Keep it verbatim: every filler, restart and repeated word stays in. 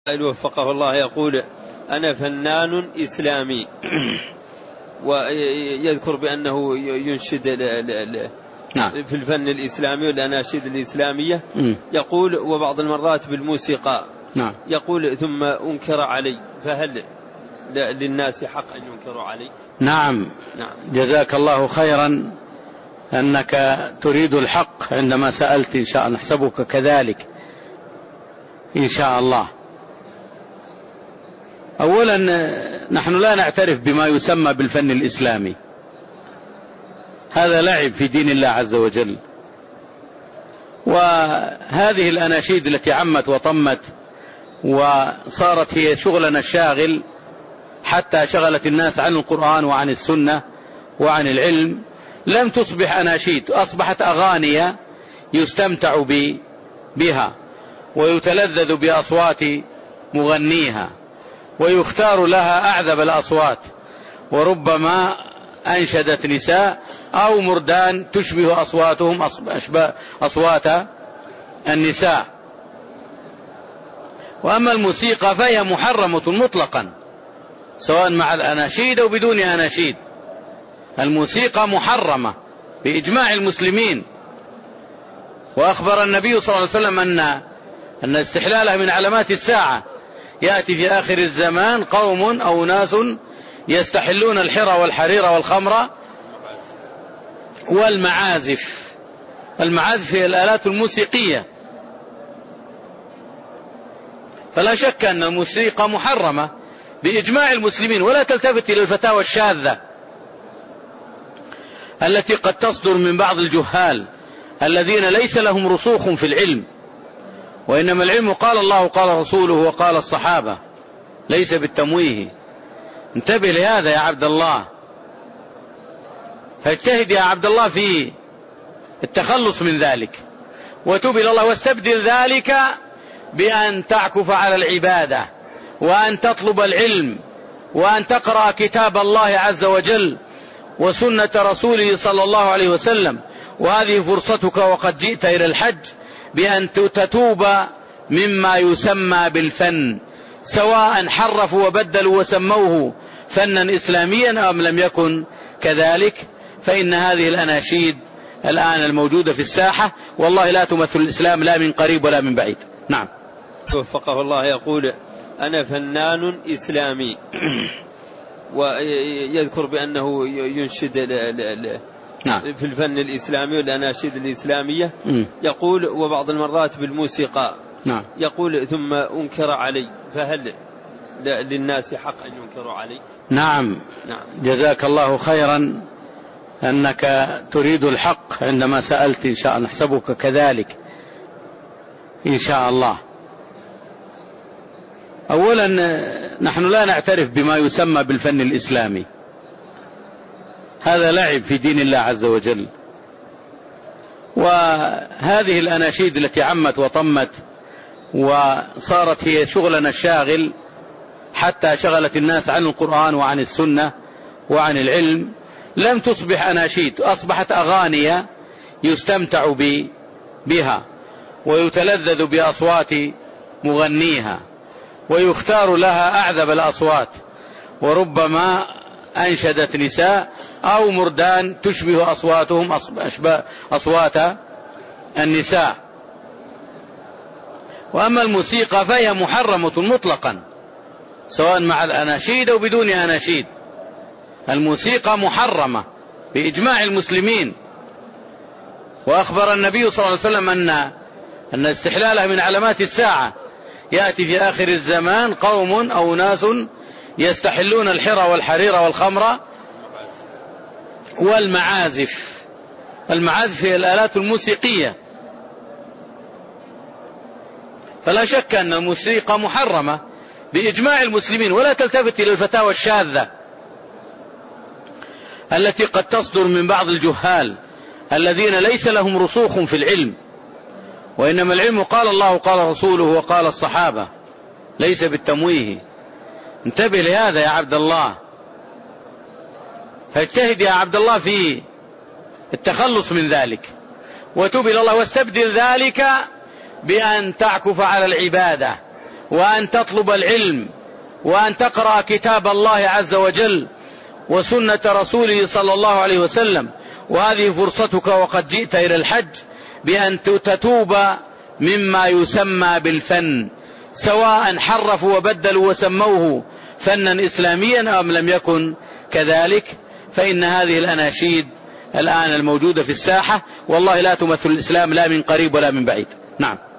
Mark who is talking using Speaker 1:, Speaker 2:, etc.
Speaker 1: وفقه الله يقول أنا فنان إسلامي ويذكر بأنه ينشد في الفن الإسلامي والأناشيد الإسلامية. يقول وبعض المرات بالموسيقى. يقول ثم أنكر علي، فهل للناس حق أن ينكروا علي؟
Speaker 2: نعم. نعم جزاك الله خيرا أنك تريد الحق عندما سألت، إن شاء الله نحسبك كذلك إن شاء الله. أولا نحن لا نعترف بما يسمى بالفن الإسلامي، هذا لعب في دين الله عز وجل. وهذه الأناشيد التي عمت وطمت وصارت هي شغلنا الشاغل حتى شغلت الناس عن القرآن وعن السنة وعن العلم، لم تصبح أناشيد، أصبحت أغاني يستمتع بها ويتلذذ بأصوات مغنيها ويختار لها أعذب الأصوات، وربما أنشدت نساء أو مردان تشبه أصواتهم أصوات النساء. وأما الموسيقى فهي محرمة مطلقا، سواء مع الأناشيد أو بدون أناشيد. الموسيقى محرمة بإجماع المسلمين، وأخبر النبي صلى الله عليه وسلم أن أن استحلالها من علامات الساعة. يأتي في آخر الزمان قوم أو ناس يستحلون الحرى والحرير والخمر والمعازف. المعازف هي الآلات الموسيقية، فلا شك أن الموسيقى محرمة بإجماع المسلمين، ولا تلتفت إلى الفتاوى الشاذة التي قد تصدر من بعض الجهال الذين ليس لهم رسوخ في العلم، وإنما العلم قال الله قال رسوله وقال الصحابة، ليس بالتمويه. انتبه لهذا يا عبد الله، فاجتهد يا عبد الله في التخلص من ذلك وتوب إلى الله، واستبدل ذلك بأن تعكف على العبادة وأن تطلب العلم وأن تقرأ كتاب الله عز وجل وسنة رسوله صلى الله عليه وسلم. وهذه فرصتك وقد جئت إلى الحج بأن تتوب مما يسمى بالفن، سواء حرفوا وبدلوا وسموه فنا إسلاميا أم لم يكن كذلك. فإن هذه الأناشيد الآن الموجودة في الساحة والله لا تمثل الإسلام لا من قريب ولا من بعيد. نعم.
Speaker 1: وفقه الله يقول أنا فنان إسلامي ويذكر بأنه ينشد نعم. في الفن الإسلامي والأناشيد الإسلامية. م. يقول وبعض المرات بالموسيقى. نعم. يقول ثم أنكر علي، فهل للناس حق أن ينكروا علي؟
Speaker 2: نعم. نعم جزاك الله خيرا أنك تريد الحق عندما سألت، إن شاء الله نحسبك كذلك إن شاء الله. أولا نحن لا نعترف بما يسمى بالفن الإسلامي، هذا لعب في دين الله عز وجل. وهذه الأناشيد التي عمت وطمت وصارت هي شغلنا الشاغل حتى شغلت الناس عن القرآن وعن السنة وعن العلم، لم تصبح أناشيد، أصبحت أغاني يستمتع بها ويتلذذ بأصوات مغنيها ويختار لها أعذب الأصوات، وربما أنشدت نساء أو مردان تشبه أصواتهم أصوات النساء. وأما الموسيقى فهي محرمة مطلقا، سواء مع الأناشيد أو بدون أناشيد. الموسيقى محرمة بإجماع المسلمين، وأخبر النبي صلى الله عليه وسلم أن أن استحلالها من علامات الساعة. يأتي في آخر الزمان قوم أو ناس يستحلون الحرى والحرير والخمر والمعازف. المعازف هي الآلات الموسيقية، فلا شك أن الموسيقى محرمة بإجماع المسلمين، ولا تلتفت إلى الفتاوى الشاذة التي قد تصدر من بعض الجهال الذين ليس لهم رسوخ في العلم، وإنما العلم قال الله قال رسوله وقال الصحابة، ليس بالتمويه. انتبه لهذا يا عبد الله، فاجتهد يا عبد الله في التخلص من ذلك وتوب إلى الله، واستبدل ذلك بأن تعكف على العبادة وأن تطلب العلم وأن تقرأ كتاب الله عز وجل وسنة رسوله صلى الله عليه وسلم. وهذه فرصتك وقد جئت إلى الحج بأن تتوب مما يسمى بالفن، سواء حرفوا وبدلوا وسموه فنا إسلاميا أم لم يكن كذلك. فإن هذه الأناشيد الآن الموجودة في الساحة والله لا تمثل الإسلام لا من قريب ولا من بعيد. نعم.